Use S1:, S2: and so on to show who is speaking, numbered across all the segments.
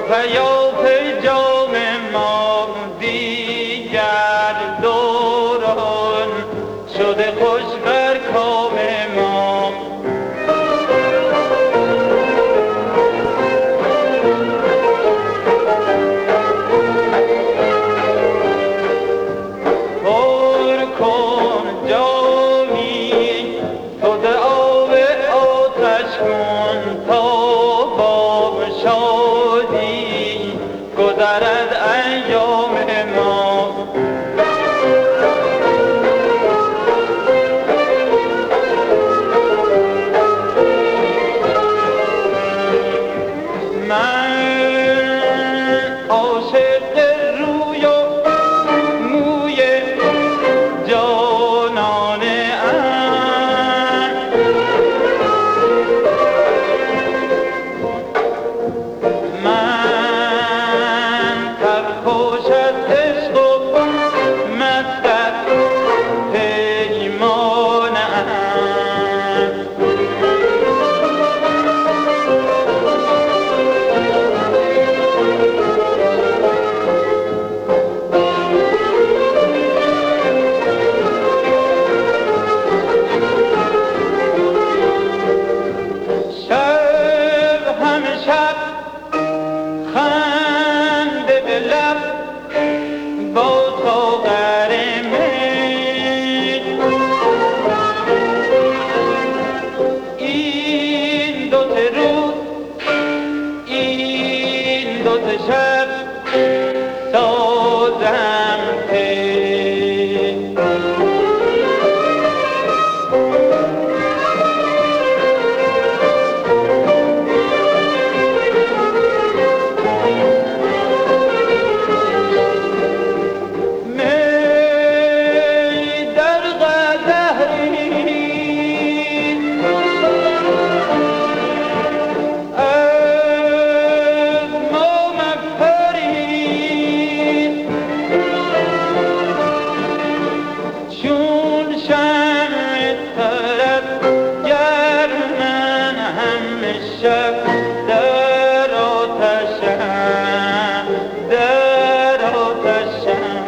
S1: پیاپ جام ما دیگر دوران شده خوش بر کام ما. پر کن جامی تو ده آب آتش کن تا با شادی گذرد ایام ما. من عاشق روی و موی جانانه ام، من سرخوش از عشق و مست از پیمانه ام. شب همه شب خنده به لب با ساغر می، این دو سه روز این دو سه شب سازم پی. شب در آتشم در آتشم.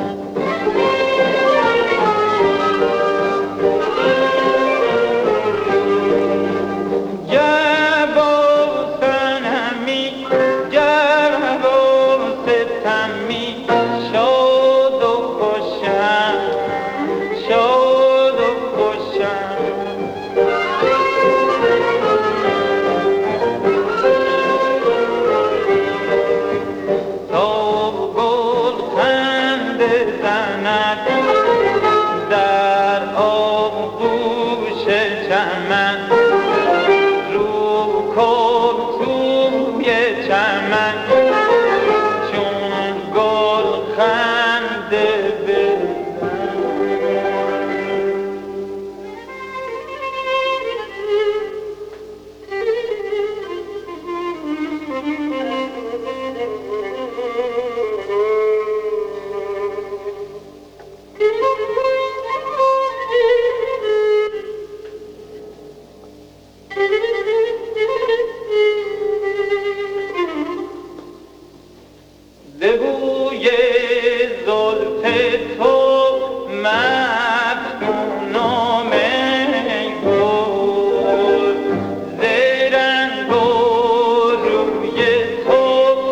S1: گر با صنمی گر با ستمی شاد و خوشم شاد و خوشم. در آغوش چمن رو کن توی چمن چون گل خنده به بوی زلف تو مفتونم ای گل، ز رنگ و روی تو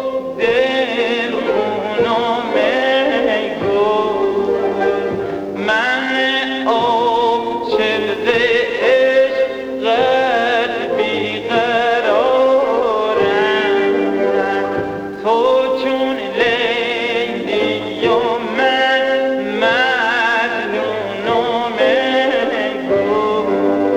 S1: دلخونم ای گل. من آبچه عشق قلبی قرارم، تو چون لیلی و من مجنونم ای گل.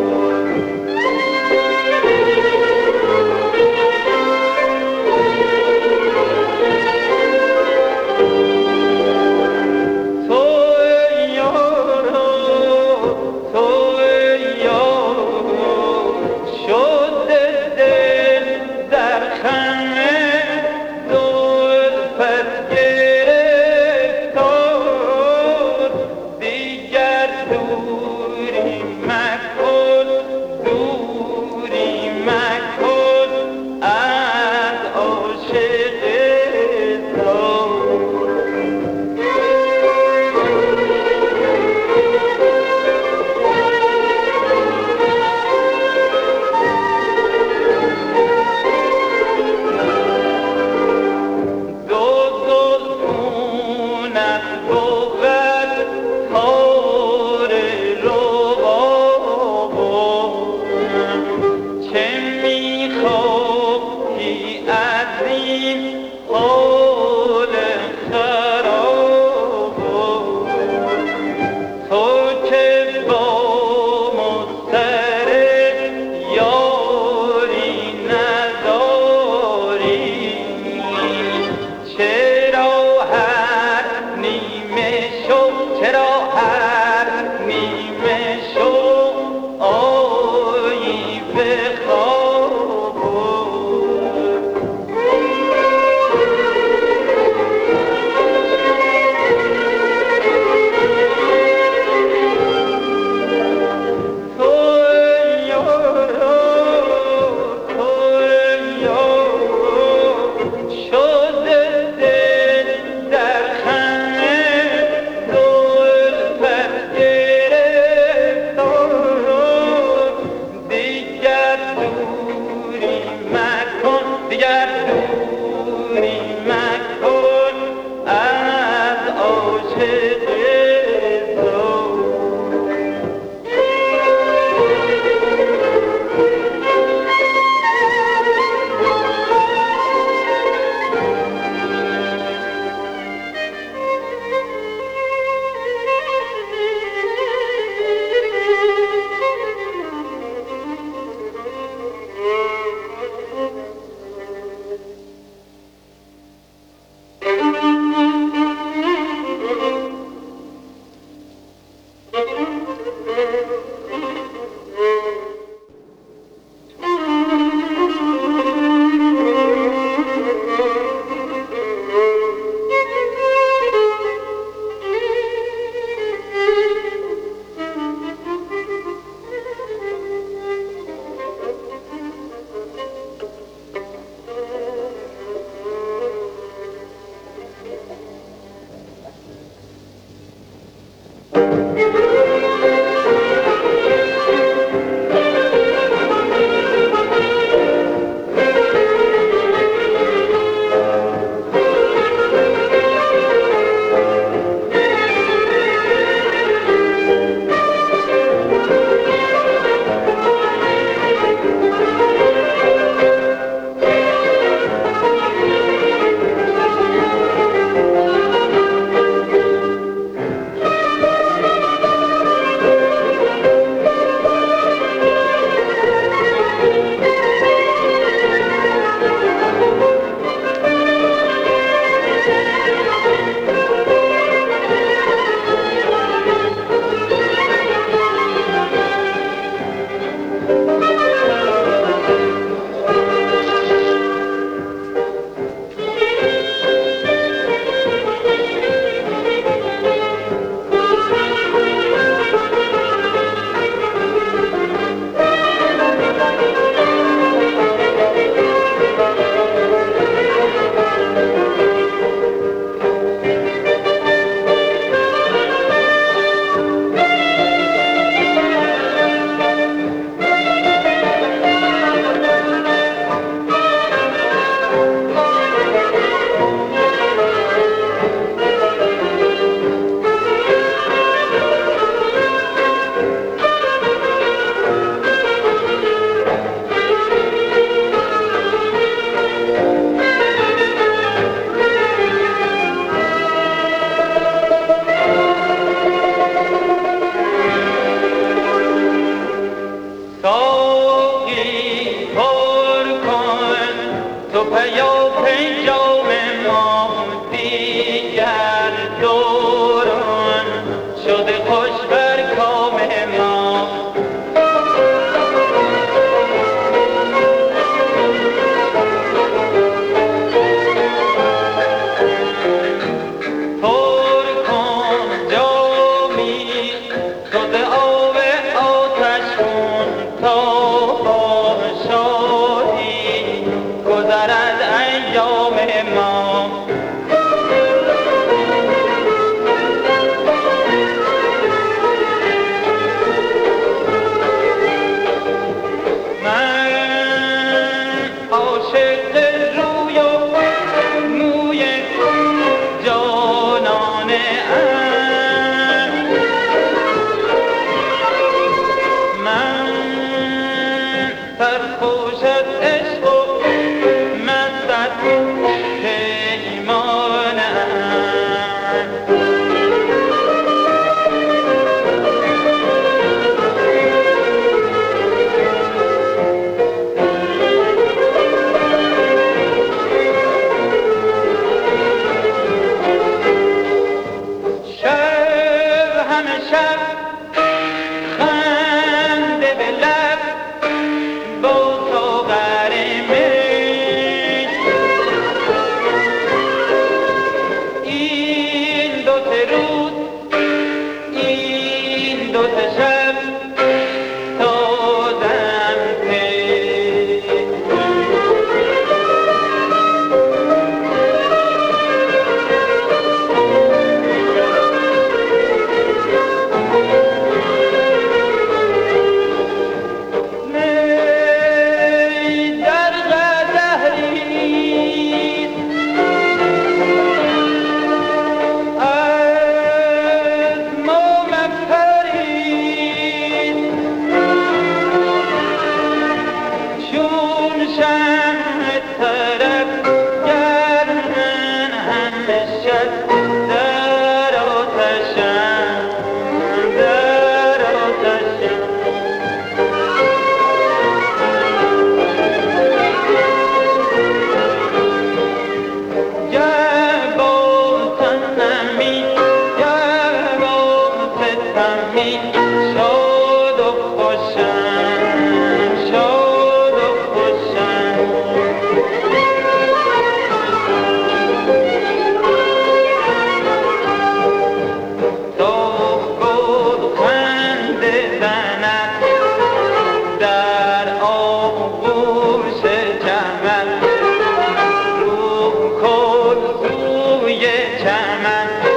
S1: تو ای یارا تو ای یارا شده دل در خم زلفت گرفتار. دیگر دوری مکن دوری مکن از عاشق تو پیاپی جام ما دیگر دوران شده خوش بر کام ما. پر کن جامی تو ز آب آتش کن تا با شادی گذرد ایام ما. من عاشق روی و موی جانانه ام، من سرخوش از عشق و مست از پیمانه ام. شب همه شب خنده به لب با ساغر می، این دو سه روز این دو سه شب دادم پی. می در قدح ریز از ما مپرید، چون شمع طرب گرم همیشه در آتشم در آتشم. شاد و خوشم شاد و خوشم. تا گل خنده زند در آغوش چمن، رو کن سوی چمن